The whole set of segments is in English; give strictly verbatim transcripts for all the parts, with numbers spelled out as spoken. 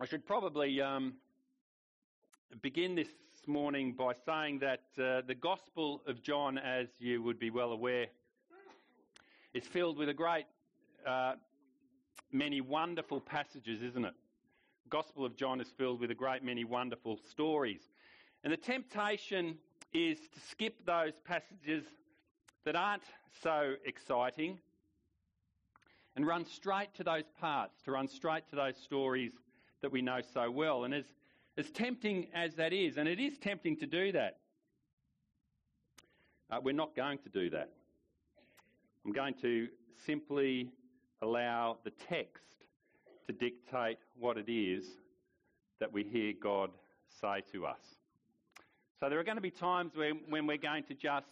I should probably um, begin this morning by saying that uh, the Gospel of John, as you would be well aware, is filled with a great uh, many wonderful passages, isn't it? The Gospel of John is filled with a great many wonderful stories. And the temptation is to skip those passages that aren't so exciting and run straight to those parts, to run straight to those stories that we know so well. And as, as tempting as that is, and it is tempting to do that, uh, we're not going to do that. I'm going to simply allow the text to dictate what it is that we hear God say to us. So there are going to be times when, when we're going to just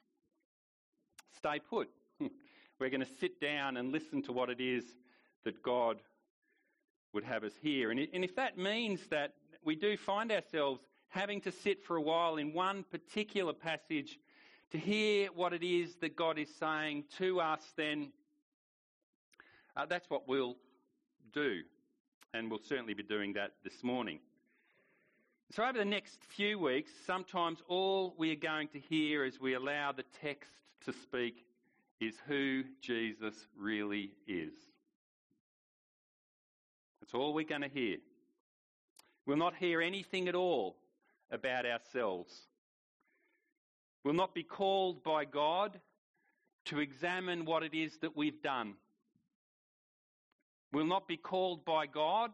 stay put. We're going to sit down and listen to what it is that God would have us hear. And if that means that we do find ourselves having to sit for a while in one particular passage to hear what it is that God is saying to us, then uh, that's what we'll do. And we'll certainly be doing that this morning. So over the next few weeks, sometimes all we are going to hear as we allow the text to speak is who Jesus really is. That's all we're going to hear. We'll not hear anything at all about ourselves. We'll not be called by God to examine what it is that we've done. We'll not be called by God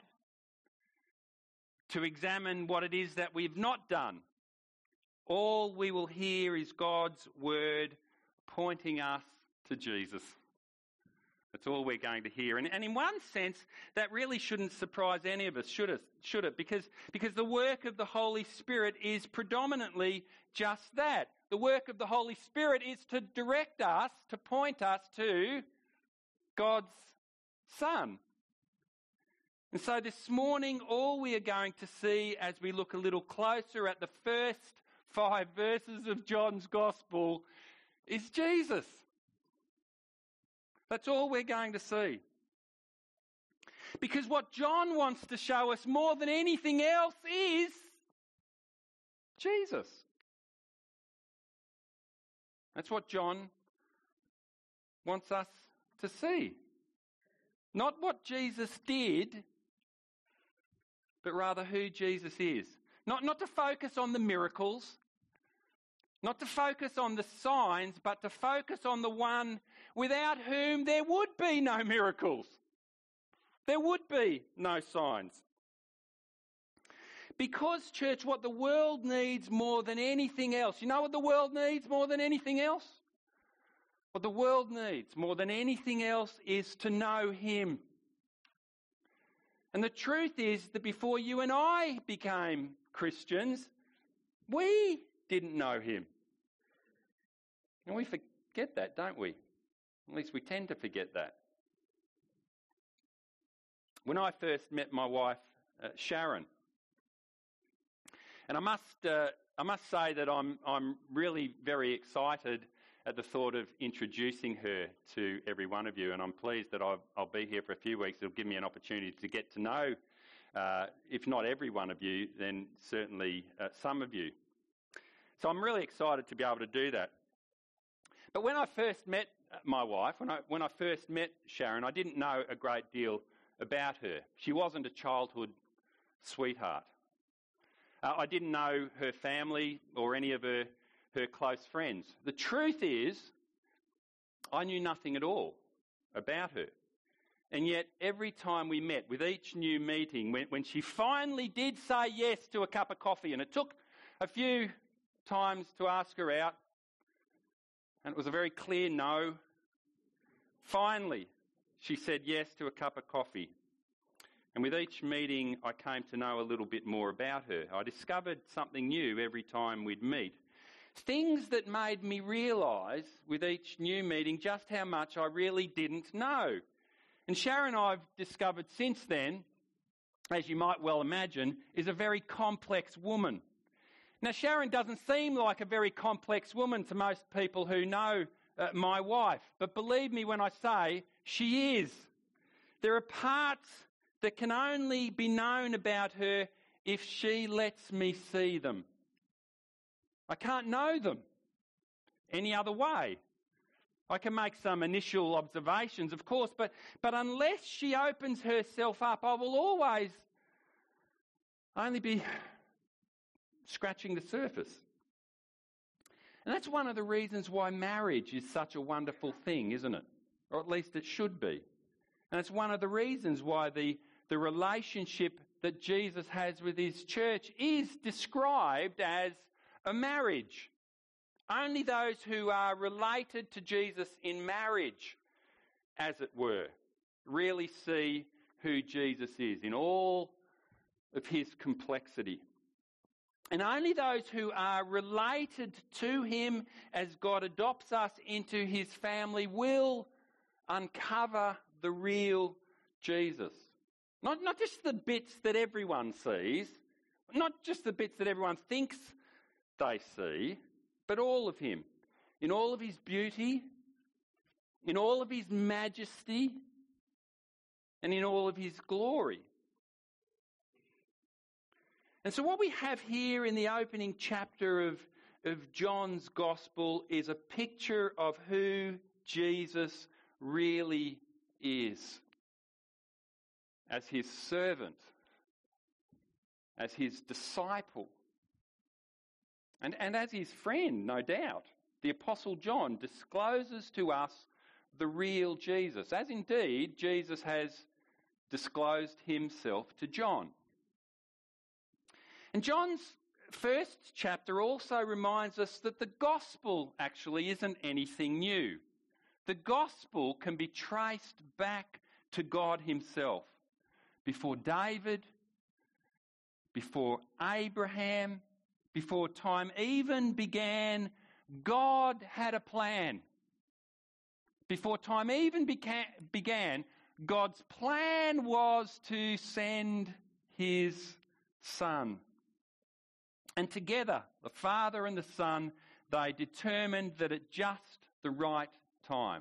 to examine what it is that we've not done. All we will hear is God's word pointing us to Jesus. That's all we're going to hear. And, and in one sense, that really shouldn't surprise any of us, should it? Should it? Because, because the work of the Holy Spirit is predominantly just that. The work of the Holy Spirit is to direct us, to point us to God's Son. And so this morning, all we are going to see as we look a little closer at the first five verses of John's Gospel is Jesus. That's all we're going to see. Because what John wants to show us more than anything else is Jesus. That's what John wants us to see. Not what Jesus did, but rather who Jesus is. Not, not to focus on the miracles, not to focus on the signs, but to focus on the one without whom there would be no miracles. There would be no signs. Because, church, what the world needs more than anything else, you know what the world needs more than anything else? What the world needs more than anything else is to know Him. And the truth is that before you and I became Christians, we didn't know Him. And we forget that, don't we? At least we tend to forget that. When I first met my wife, uh, Sharon, and I must uh, I must say that I'm I'm really very excited at the thought of introducing her to every one of you, and I'm pleased that I've, I'll be here for a few weeks. It'll give me an opportunity to get to know, uh, if not every one of you, then certainly uh, some of you. So I'm really excited to be able to do that. But when I first met my wife, when I when I first met Sharon, I didn't know a great deal about her. She wasn't a childhood sweetheart. Uh, I didn't know her family or any of her, her close friends. The truth is, I knew nothing at all about her. And yet, every time we met, with each new meeting, when, when she finally did say yes to a cup of coffee, and it took a few times to ask her out, and it was a very clear no, finally, she said yes to a cup of coffee. And with each meeting, I came to know a little bit more about her. I discovered something new every time we'd meet. Things that made me realise with each new meeting just how much I really didn't know. And Sharon, I've discovered since then, as you might well imagine, is a very complex woman. Now, Sharon doesn't seem like a very complex woman to most people who know uh, my wife. But believe me when I say she is. There are parts that can only be known about her if she lets me see them. I can't know them any other way. I can make some initial observations, of course, but, but unless she opens herself up, I will always only be scratching the surface. And that's one of the reasons why marriage is such a wonderful thing, isn't it? Or at least it should be. And it's one of the reasons why the, the relationship that Jesus has with his church is described as a marriage. Only those who are related to Jesus in marriage, as it were, really see who Jesus is in all of his complexity. And only those who are related to him as God adopts us into his family will uncover the real Jesus. Not, not just the bits that everyone sees, not just the bits that everyone thinks they see, but all of him, in all of his beauty, in all of his majesty, and in all of his glory. And so what we have here in the opening chapter of, of John's Gospel is a picture of who Jesus really is. As his servant, as his disciple, and, and as his friend, no doubt. The Apostle John discloses to us the real Jesus, as indeed Jesus has disclosed himself to John. And John's first chapter also reminds us that the gospel actually isn't anything new. The gospel can be traced back to God himself. Before David, before Abraham, before time even began, God had a plan. Before time even beca- began, God's plan was to send his Son. And together, the Father and the Son, they determined that at just the right time,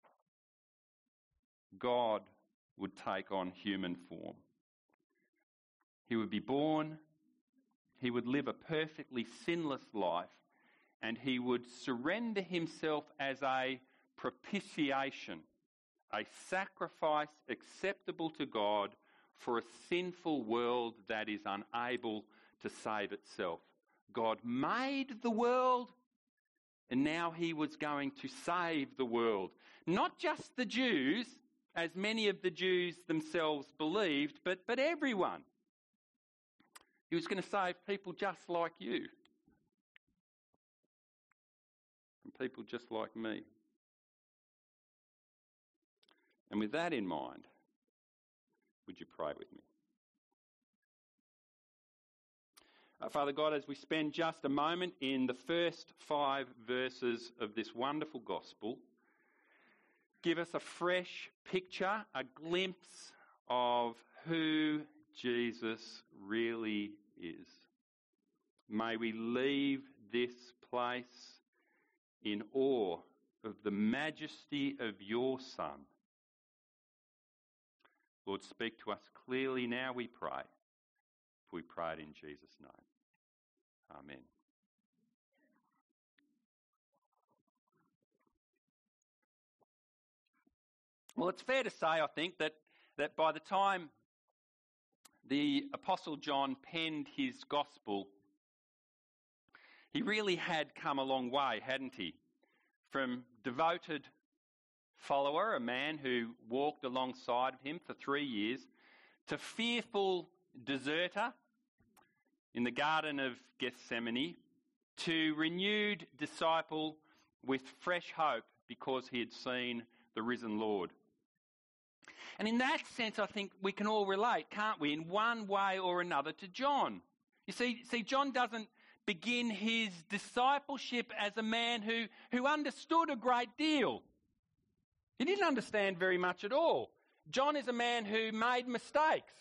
God would take on human form. He would be born, he would live a perfectly sinless life, and he would surrender himself as a propitiation, a sacrifice acceptable to God for a sinful world that is unable to save itself. God made the world, and now he was going to save the world. Not just the Jews, as many of the Jews themselves believed, but, but everyone. He was going to save people just like you. And people just like me. And with that in mind, would you pray with me? Uh, Father God, as we spend just a moment in the first five verses of this wonderful gospel, give us a fresh picture, a glimpse of who Jesus really is. May we leave this place in awe of the majesty of your Son. Lord, speak to us clearly now, we pray. For we pray it in Jesus' name. Amen. Well, it's fair to say, I think, that, that by the time the Apostle John penned his gospel, he really had come a long way, hadn't he? From devoted follower, a man who walked alongside of him for three years, to fearful deserter in the Garden of Gethsemane, to renewed disciple with fresh hope because he had seen the risen Lord. And in that sense, I think we can all relate, can't we, in one way or another to John. You see, see, John doesn't begin his discipleship as a man who, who understood a great deal. He didn't understand very much at all. John is a man who made mistakes.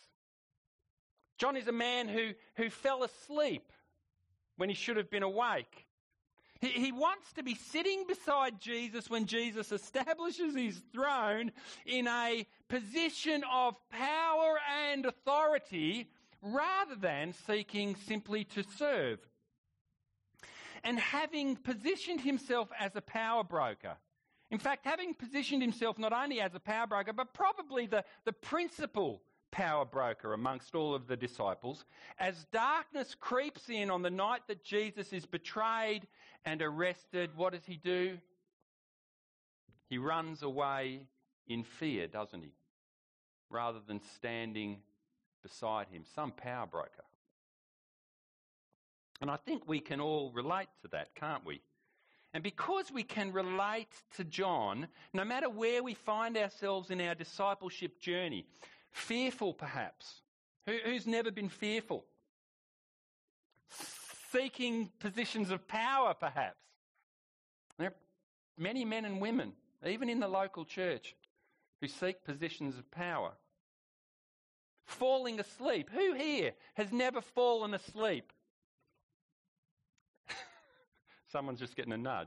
John is a man who, who fell asleep when he should have been awake. He, he wants to be sitting beside Jesus when Jesus establishes his throne in a position of power and authority rather than seeking simply to serve. And having positioned himself as a power broker, in fact, having positioned himself not only as a power broker, but probably the, the principal power broker amongst all of the disciples, as darkness creeps in on the night that Jesus is betrayed and arrested, what does he do? He runs away in fear, doesn't he? Rather than standing beside him, some power broker. And I think we can all relate to that, can't we? And because we can relate to John, no matter where we find ourselves in our discipleship journey, fearful perhaps. Who, who's never been fearful? Seeking positions of power perhaps. There are many men and women, even in the local church, who seek positions of power. Falling asleep. Who here has never fallen asleep? Someone's just getting a nudge.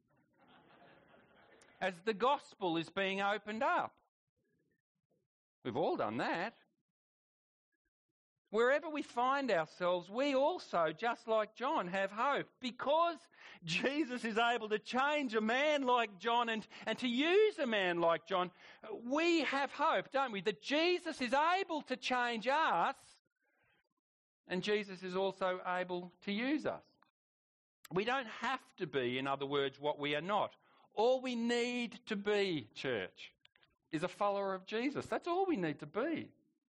As the gospel is being opened up. We've all done that. Wherever we find ourselves, we also, just like John, have hope. Because Jesus is able to change a man like John and, and to use a man like John, we have hope, don't we? That Jesus is able to change us and Jesus is also able to use us. We don't have to be, in other words, what we are not. All we need to be, church, is a follower of Jesus. That's all we need to be.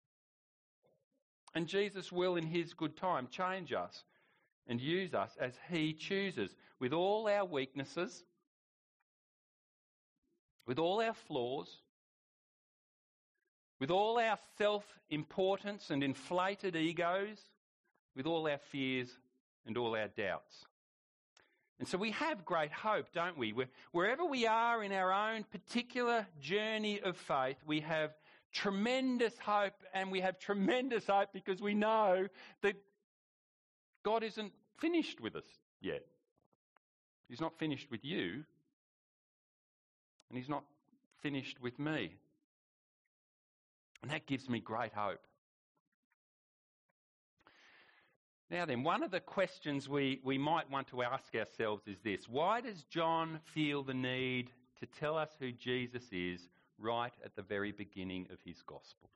And Jesus will, in his good time, change us and use us as he chooses, with all our weaknesses, with all our flaws, with all our self-importance and inflated egos, with all our fears and all our doubts. And so we have great hope, don't we? Wherever we are in our own particular journey of faith, we have tremendous hope, and we have tremendous hope because we know that God isn't finished with us yet. He's not finished with you, and he's not finished with me. And that gives me great hope. Now then, one of the questions we, we might want to ask ourselves is this: why does John feel the need to tell us who Jesus is right at the very beginning of his gospel?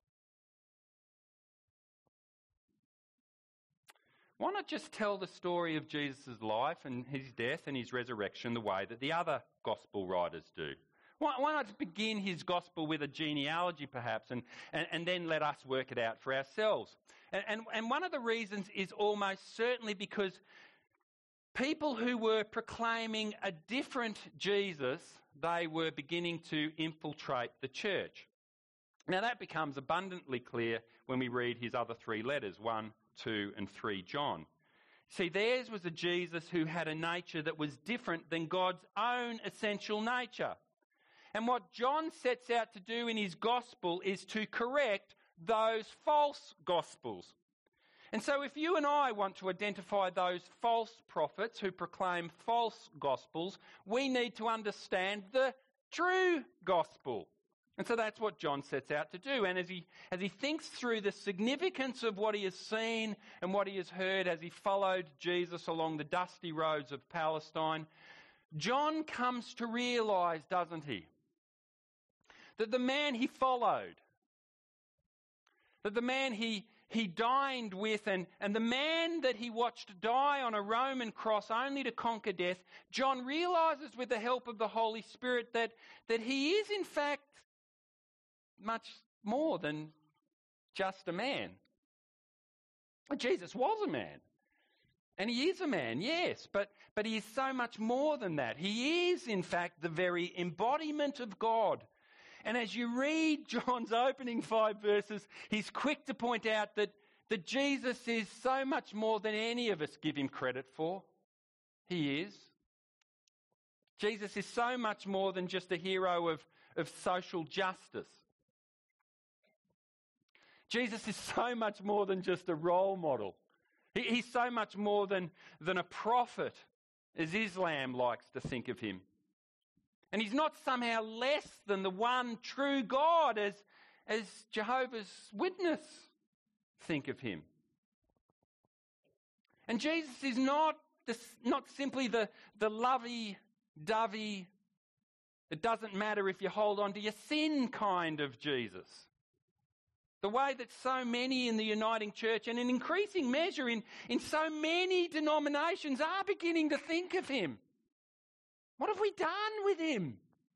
Why not just tell the story of Jesus' life and his death and his resurrection the way that the other gospel writers do? Why, why not begin his gospel with a genealogy perhaps and, and, and then let us work it out for ourselves? And, and, and one of the reasons is almost certainly because people who were proclaiming a different Jesus, they were beginning to infiltrate the church. Now that becomes abundantly clear when we read his other three letters, one, two and three John. See, theirs was a Jesus who had a nature that was different than God's own essential nature. And what John sets out to do in his gospel is to correct those false gospels. And so if you and I want to identify those false prophets who proclaim false gospels, we need to understand the true gospel. And so that's what John sets out to do. And as he, as he thinks through the significance of what he has seen and what he has heard as he followed Jesus along the dusty roads of Palestine, John comes to realise, doesn't he, that the man he followed, that the man he, he dined with and, and the man that he watched die on a Roman cross only to conquer death, John realises with the help of the Holy Spirit that, that he is in fact much more than just a man. Jesus was a man. And he is a man, yes, but, but he is so much more than that. He is, in fact, the very embodiment of God. And as you read John's opening five verses, he's quick to point out that, that Jesus is so much more than any of us give him credit for. He is. Jesus is so much more than just a hero of, of social justice. Jesus is so much more than just a role model. He, he's so much more than, than a prophet as Islam likes to think of him. And he's not somehow less than the one true God as, as Jehovah's Witness think of him. And Jesus is not, the, not simply the, the lovey-dovey, it doesn't matter if you hold on to your sin kind of Jesus. The way that so many in the Uniting Church, and in increasing measure in, in so many denominations, are beginning to think of him. What have we done with him?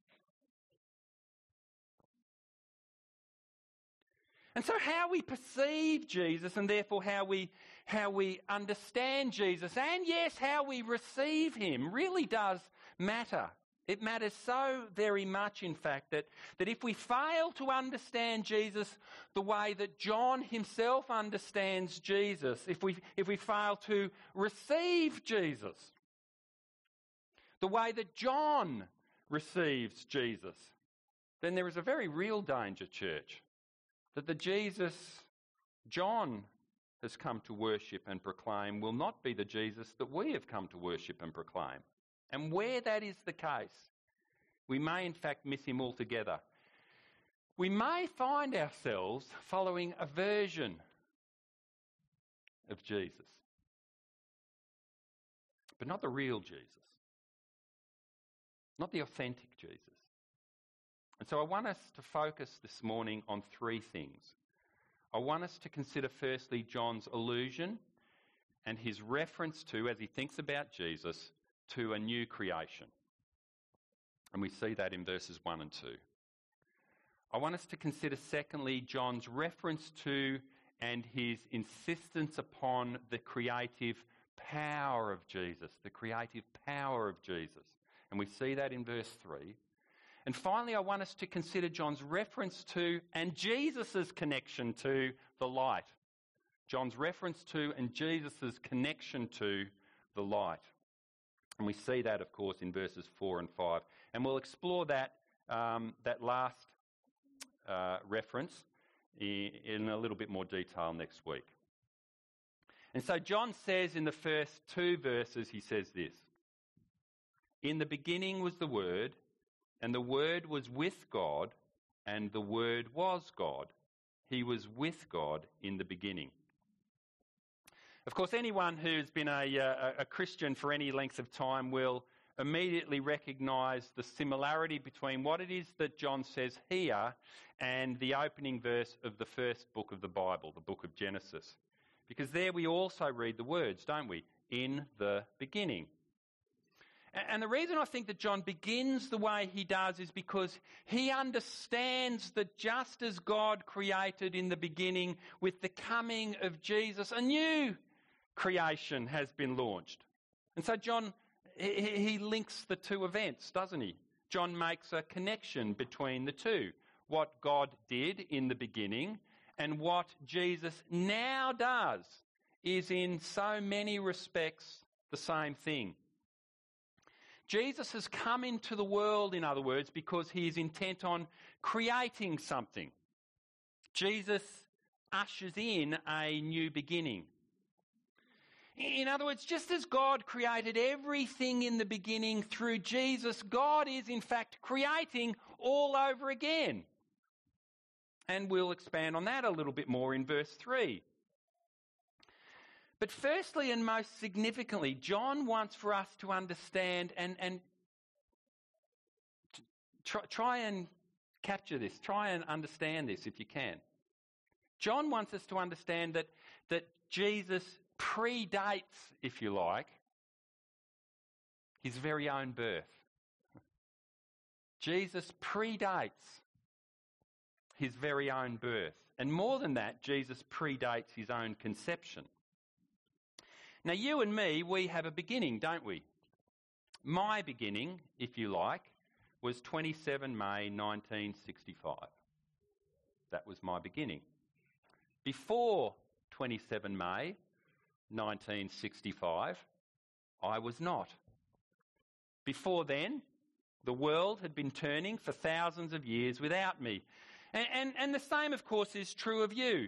And so how we perceive Jesus, and therefore how we, how we understand Jesus, and yes, how we receive him, really does matter. It matters so very much, in fact, that, that if we fail to understand Jesus the way that John himself understands Jesus, if we, if we fail to receive Jesus the way that John receives Jesus, then there is a very real danger, church, that the Jesus John has come to worship and proclaim will not be the Jesus that we have come to worship and proclaim. And where that is the case, we may in fact miss him altogether. We may find ourselves following a version of Jesus, but not the real Jesus, not the authentic Jesus. And so I want us to focus this morning on three things. I want us to consider firstly John's allusion and his reference to, as he thinks about Jesus, to a new creation. And we see that in verses one and two. I want us to consider secondly John's reference to and his insistence upon the creative power of Jesus, the creative power of Jesus. And we see that in verse three. And finally, I want us to consider John's reference to and Jesus' connection to the light. John's reference to and Jesus' connection to the light. And we see that, of course, in verses four and five. And we'll explore that, um, that last uh, reference in, in a little bit more detail next week. And so John says in the first two verses, he says this: "In the beginning was the Word, and the Word was with God, and the Word was God. He was with God in the beginning." Of course, anyone who's been a, a, a Christian for any length of time will immediately recognise the similarity between what it is that John says here and the opening verse of the first book of the Bible, the book of Genesis. Because there we also read the words, don't we? In the beginning. And the reason I think that John begins the way he does is because he understands that just as God created in the beginning, with the coming of Jesus, a new creation has been launched. And so John, he links the two events, doesn't he? John makes a connection between the two. What God did in the beginning and what Jesus now does is in so many respects the same thing. Jesus has come into the world, in other words, because he is intent on creating something. Jesus ushers in a new beginning. In other words, just as God created everything in the beginning through Jesus, God is in fact creating all over again. And we'll expand on that a little bit more in verse three. But firstly and most significantly, John wants for us to understand and, and try, try and capture this, try and understand this if you can. John wants us to understand that, that Jesus predates, if you like, his very own birth. Jesus predates his very own birth. And more than that, Jesus predates his own conception. Now, you and me, we have a beginning, don't we? My beginning, if you like, was the twenty-seventh of May nineteen sixty-five. That was my beginning. Before the twenty-seventh of May nineteen sixty-five, I was not. Before then, the world had been turning for thousands of years without me. And, and, and the same, of course, is true of you.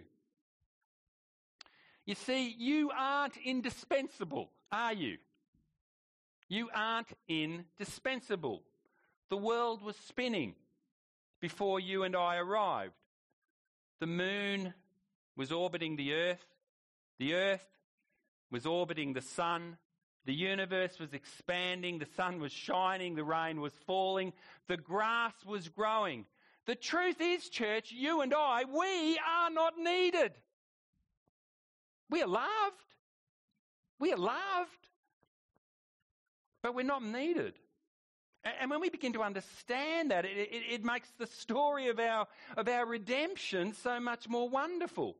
You see, you aren't indispensable, are you? You aren't indispensable. The world was spinning before you and I arrived. The moon was orbiting the earth. The earth was orbiting the sun. The universe was expanding. The sun was shining. The rain was falling. The grass was growing. The truth is, church, you and I, we are not needed. We are loved. We are loved. But we're not needed. And when we begin to understand that, it, it, it makes the story of our, of our redemption so much more wonderful.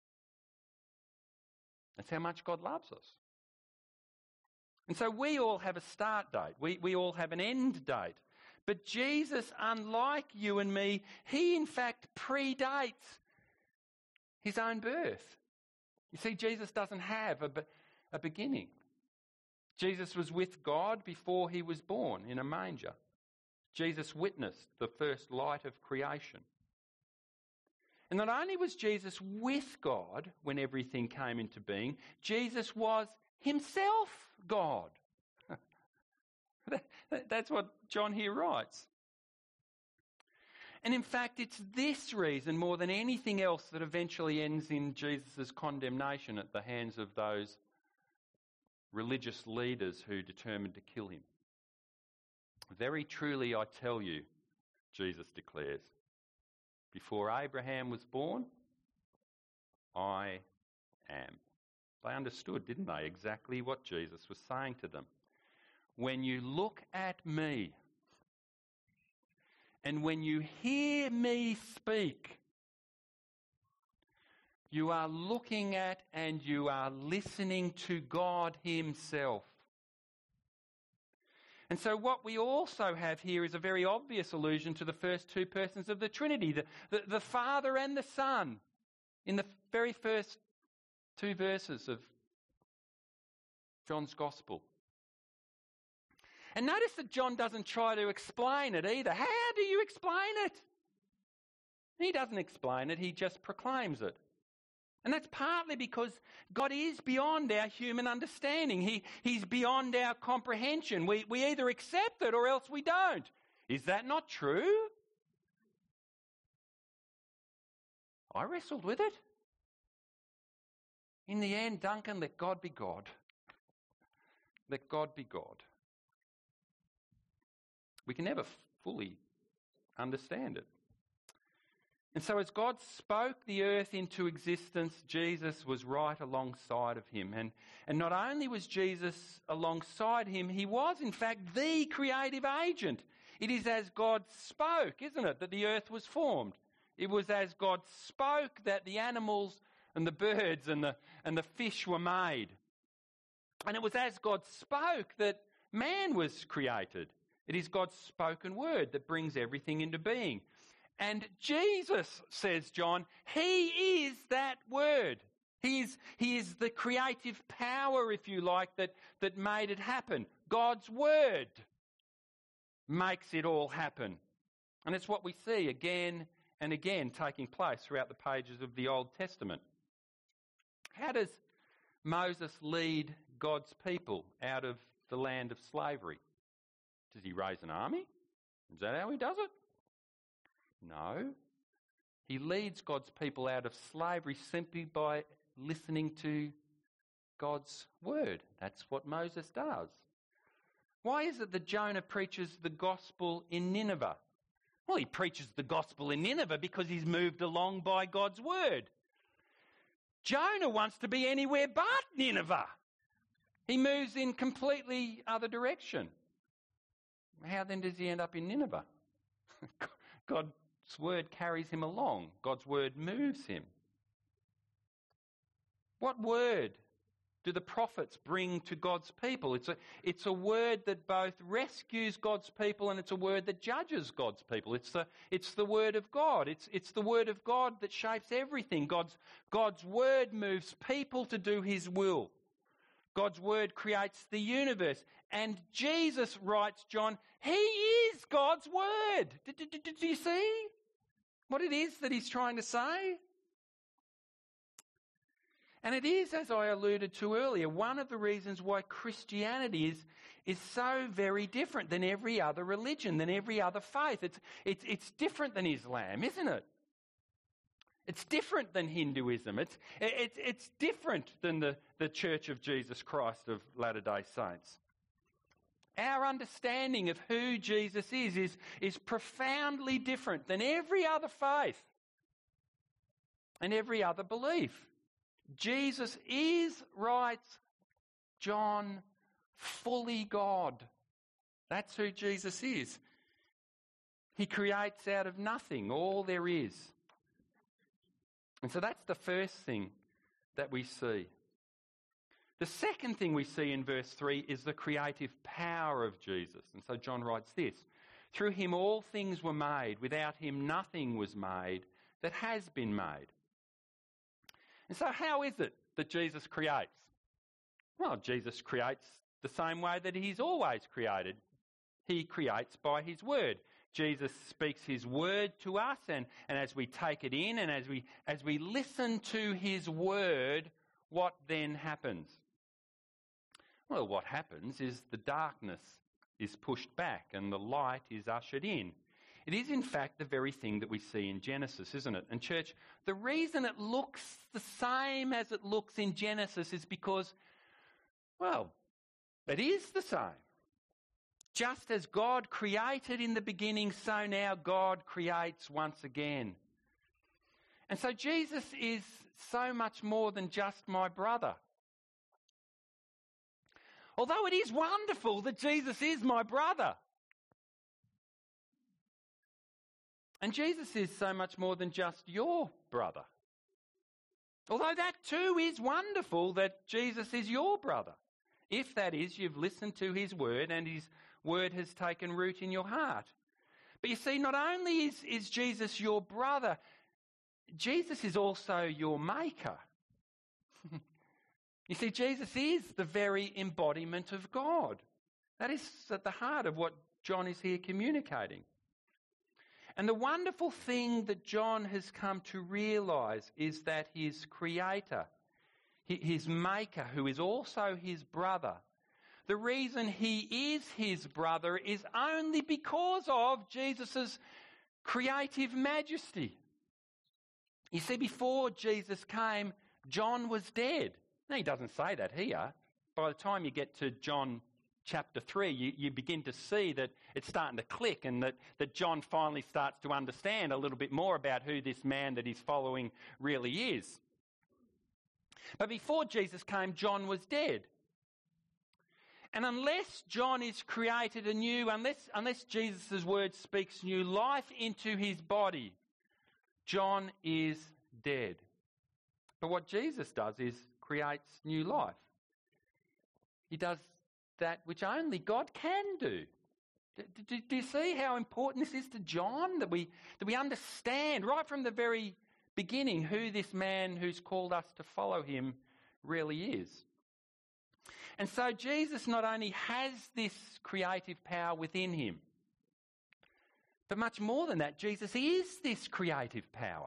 That's how much God loves us. And so we all have a start date. We, we all have an end date. But Jesus, unlike you and me, he in fact predates his own birth. You see, Jesus doesn't have a, a beginning. Jesus was with God before he was born in a manger. Jesus witnessed the first light of creation. And not only was Jesus with God when everything came into being, Jesus was himself God. That's what John here writes. And in fact, it's this reason more than anything else that eventually ends in Jesus' condemnation at the hands of those religious leaders who determined to kill him. Very truly I tell you, Jesus declares, before Abraham was born, I am. They understood, didn't they, exactly what Jesus was saying to them. When you look at me, and when you hear me speak, you are looking at and you are listening to God himself. And so what we also have here is a very obvious allusion to the first two persons of the Trinity, the, the, the Father and the Son, in the very first two verses of John's Gospel. And notice that John doesn't try to explain it either. How do you explain it? He doesn't explain it, he just proclaims it. And that's partly because God is beyond our human understanding. He, he's beyond our comprehension. We, we either accept it or else we don't. Is that not true? I wrestled with it. In the end, Duncan, let God be God. Let God be God. We can never fully understand it. And so as God spoke the earth into existence, Jesus was right alongside of him. And, and not only was Jesus alongside him, he was in fact the creative agent. It is as God spoke, isn't it, that the earth was formed. It was as God spoke that the animals and the birds and the, and the fish were made. And it was as God spoke that man was created. It is God's spoken word that brings everything into being. And Jesus, says John, he is that word. He is, he is the creative power, if you like, that, that made it happen. God's word makes it all happen. And it's what we see again and again taking place throughout the pages of the Old Testament. How does Moses lead God's people out of the land of slavery? Does he raise an army? Is that how he does it? No. He leads God's people out of slavery simply by listening to God's word. That's what Moses does. Why is it that Jonah preaches the gospel in Nineveh? Well, he preaches the gospel in Nineveh because he's moved along by God's word. Jonah wants to be anywhere but Nineveh. He moves in completely other direction. How then does he end up in Nineveh? God's word carries him along. God's word moves him. What word do the prophets bring to God's people? It's a, it's a word that both rescues God's people and it's a word that judges God's people. It's the, it's the word of God. It's, it's the word of God that shapes everything. God's, God's word moves people to do his will. God's word creates the universe. And Jesus, writes John, he is God's word. Do you see what it is that he's trying to say? And it is, as I alluded to earlier, one of the reasons why Christianity is, is so very different than every other religion, than every other faith. It's, it's, it's different than Islam, isn't it? It's different than Hinduism. It's, it's, it's different than the, the Church of Jesus Christ of Latter-day Saints. Our understanding of who Jesus is, is, is profoundly different than every other faith and every other belief. Jesus is, writes John, fully God. That's who Jesus is. He creates out of nothing all there is. And so that's the first thing that we see. The second thing we see in verse three is the creative power of Jesus. And so John writes this: through him all things were made, without him nothing was made that has been made. And so how is it that Jesus creates? Well, Jesus creates the same way that he's always created. He creates by his word. Jesus speaks his word to us, and, and as we take it in and as we as we listen to his word, what then happens? Well, what happens is the darkness is pushed back and the light is ushered in. It is, in fact, the very thing that we see in Genesis, isn't it? And church, the reason it looks the same as it looks in Genesis is because, well, it is the same. Just as God created in the beginning, so now God creates once again. And so Jesus is so much more than just my brother. Although it is wonderful that Jesus is my brother. And Jesus is so much more than just your brother. Although that too is wonderful that Jesus is your brother. If that is, you've listened to his word and his word has taken root in your heart. But you see, not only is, is Jesus your brother, Jesus is also your maker. You see, Jesus is the very embodiment of God. That is at the heart of what John is here communicating. And the wonderful thing that John has come to realise is that his creator, his maker, who is also his brother, the reason he is his brother is only because of Jesus' creative majesty. You see, before Jesus came, John was dead. Now, he doesn't say that here. By the time you get to John chapter three, you, you begin to see that it's starting to click and that, that John finally starts to understand a little bit more about who this man that he's following really is. But before Jesus came, John was dead. And unless John is created anew, unless, unless Jesus' word speaks new life into his body, John is dead. But what Jesus does is creates new life. He does that which only God can do. Do, do, do you see how important this is to John? That we, that we understand right from the very beginning who this man who's called us to follow him really is. And so Jesus not only has this creative power within him, but much more than that, Jesus is this creative power.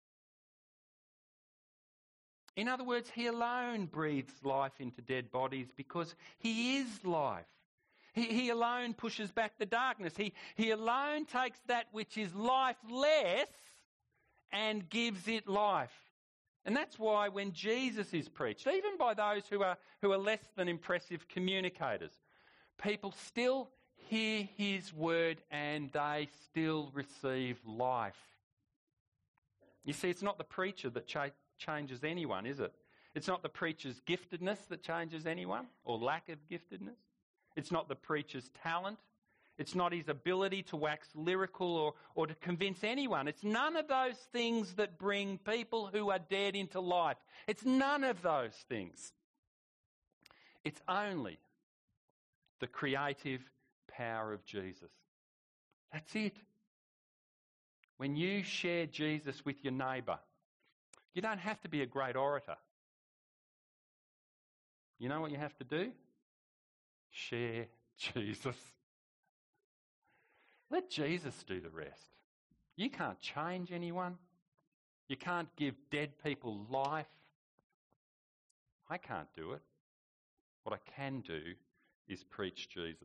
In other words, he alone breathes life into dead bodies because he is life. He, he alone pushes back the darkness. He, he alone takes that which is lifeless and gives it life. And that's why when Jesus is preached, even by those who are, who are less than impressive communicators, people still hear his word and they still receive life. You see, it's not the preacher that cha- changes anyone, is it? It's not the preacher's giftedness that changes anyone or lack of giftedness. It's not the preacher's talent. It's not his ability to wax lyrical or, or to convince anyone. It's none of those things that bring people who are dead into life. It's none of those things. It's only the creative power of Jesus. That's it. When you share Jesus with your neighbour, you don't have to be a great orator. You know what you have to do? Share Jesus. Let Jesus do the rest. You can't change anyone. You can't give dead people life. I can't do it. What I can do is preach Jesus.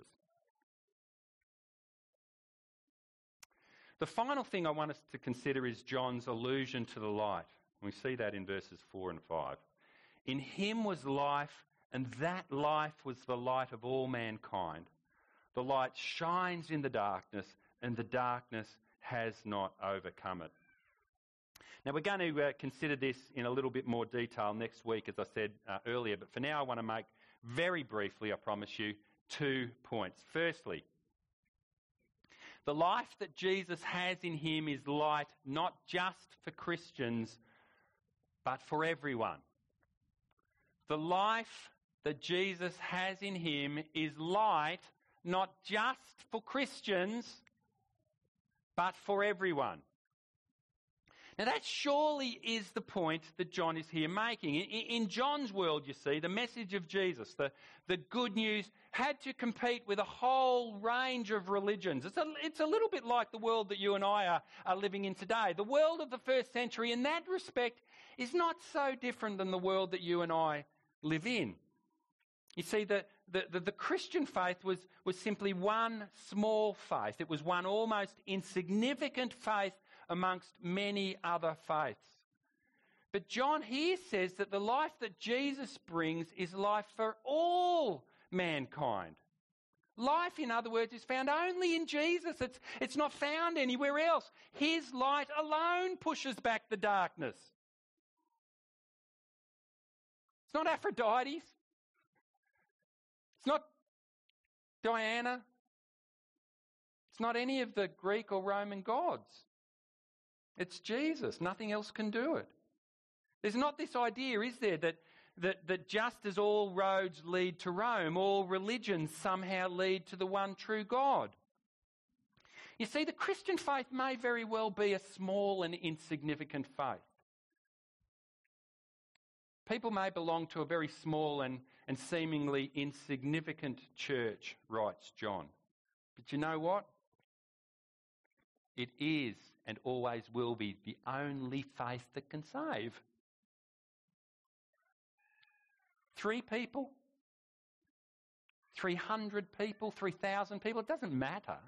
The final thing I want us to consider is John's allusion to the light. We see that in verses four and five. In him was life, and that life was the light of all mankind. The light shines in the darkness, and the darkness has not overcome it. Now, we're going to uh, consider this in a little bit more detail next week, as I said uh, earlier. But for now, I want to make very briefly, I promise you, two points. Firstly, the life that Jesus has in him is light not just for Christians, but for everyone. The life that Jesus has in him is light not just for Christians, but for everyone. Now that surely is the point that John is here making. In, in John's world, you see, the message of Jesus, the, the good news, had to compete with a whole range of religions. It's a, it's a little bit like the world that you and I are, are living in today. The world of the first century, in that respect, is not so different than the world that you and I live in. You see, the, the, the, the Christian faith was, was simply one small faith. It was one almost insignificant faith amongst many other faiths. But John here says that the life that Jesus brings is life for all mankind. Life, in other words, is found only in Jesus. It's, it's not found anywhere else. His light alone pushes back the darkness. It's not Aphrodite. It's not Diana. It's not any of the Greek or Roman gods. It's Jesus. Nothing else can do it. There's not this idea, is there, that, that, that just as all roads lead to Rome, all religions somehow lead to the one true God. You see, the Christian faith may very well be a small and insignificant faith. People may belong to a very small and, and seemingly insignificant church, writes John. But you know what? It is and always will be the only faith that can save. Three people, three hundred people, three thousand people, it doesn't matter.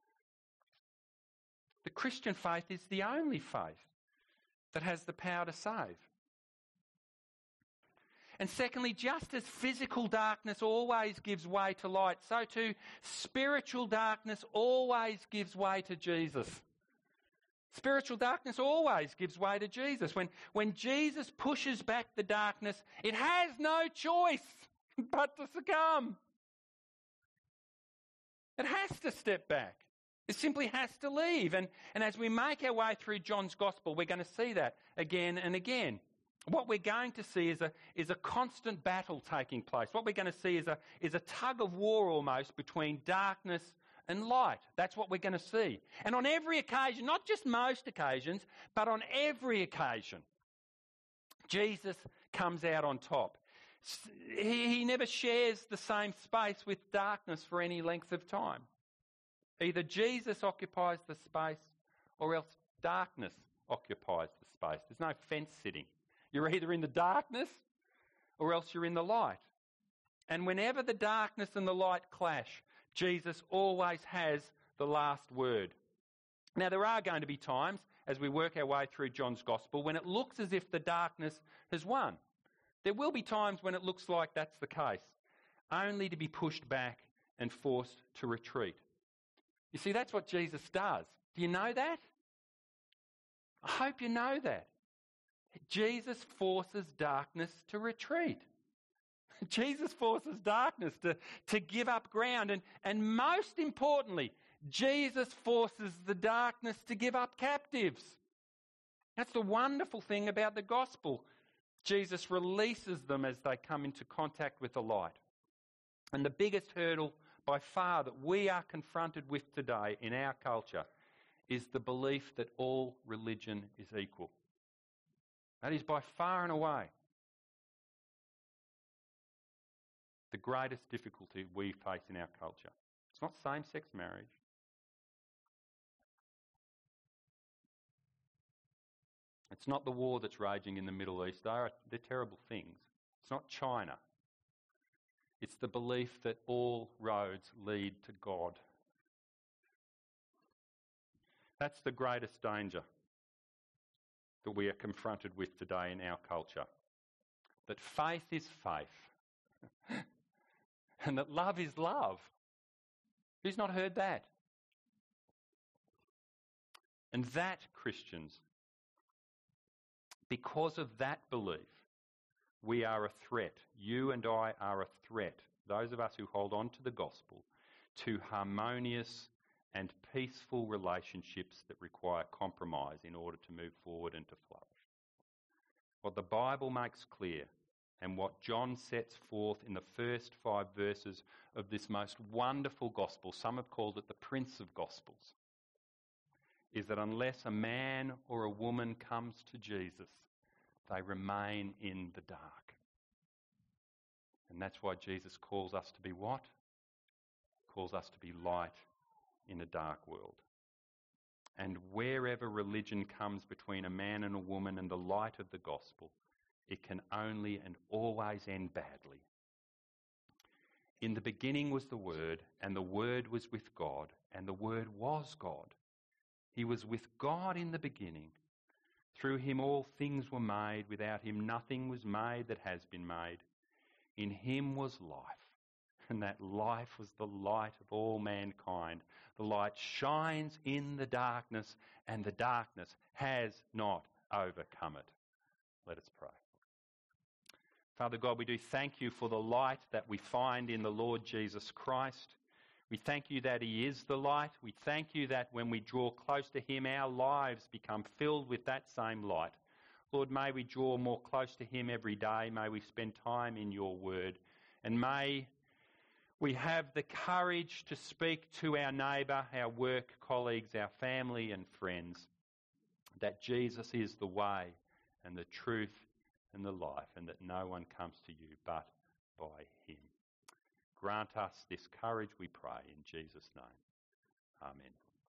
The Christian faith is the only faith that has the power to save. And secondly, just as physical darkness always gives way to light, so too spiritual darkness always gives way to Jesus. Spiritual darkness always gives way to Jesus. When, when Jesus pushes back the darkness, it has no choice but to succumb. It has to step back. It simply has to leave. And, and as we make our way through John's Gospel, we're going to see that again and again. What we're going to see is a, is a constant battle taking place. What we're going to see is a, is a tug of war almost between darkness and light. That's what we're going to see. And on every occasion, not just most occasions, but on every occasion, Jesus comes out on top. He, he never shares the same space with darkness for any length of time. Either Jesus occupies the space or else darkness occupies the space. There's no fence sitting. You're either in the darkness or else you're in the light. And whenever the darkness and the light clash, Jesus always has the last word. Now, there are going to be times, as we work our way through John's Gospel, when it looks as if the darkness has won. There will be times when it looks like that's the case, only to be pushed back and forced to retreat. You see, that's what Jesus does. Do you know that? I hope you know that. Jesus forces darkness to retreat. Jesus forces darkness to, to give up ground. And, and most importantly, Jesus forces the darkness to give up captives. That's the wonderful thing about the gospel. Jesus releases them as they come into contact with the light. And the biggest hurdle by far that we are confronted with today in our culture is the belief that all religion is equal. That is by far and away the greatest difficulty we face in our culture. It's not same-sex marriage. It's not the war that's raging in the Middle East. They are, they're terrible things. It's not China. It's the belief that all roads lead to God. That's the greatest danger that we are confronted with today in our culture. That faith is faith. And that love is love. Who's not heard that? And that, Christians, because of that belief, we are a threat. You and I are a threat, those of us who hold on to the gospel, to harmonious and peaceful relationships that require compromise in order to move forward and to flourish. What the Bible makes clear, and what John sets forth in the first five verses of this most wonderful gospel, some have called it the Prince of Gospels, is that unless a man or a woman comes to Jesus, they remain in the dark. And that's why Jesus calls us to be what? Calls us to be light in a dark world. And wherever religion comes between a man and a woman and the light of the gospel, it can only and always end badly. In the beginning was the Word, and the Word was with God, and the Word was God. He was with God in the beginning. Through him all things were made. Without him nothing was made that has been made. In him was life, and that life was the light of all mankind. The light shines in the darkness, and the darkness has not overcome it. Let us pray. Father God, we do thank you for the light that we find in the Lord Jesus Christ. We thank you that he is the light. We thank you that when we draw close to him, our lives become filled with that same light. Lord, may we draw more close to him every day. May we spend time in your word. And may we have the courage to speak to our neighbour, our work colleagues, our family and friends, that Jesus is the way and the truth and the life, and that no one comes to you but by him. Grant us this courage, we pray, in Jesus' name. Amen.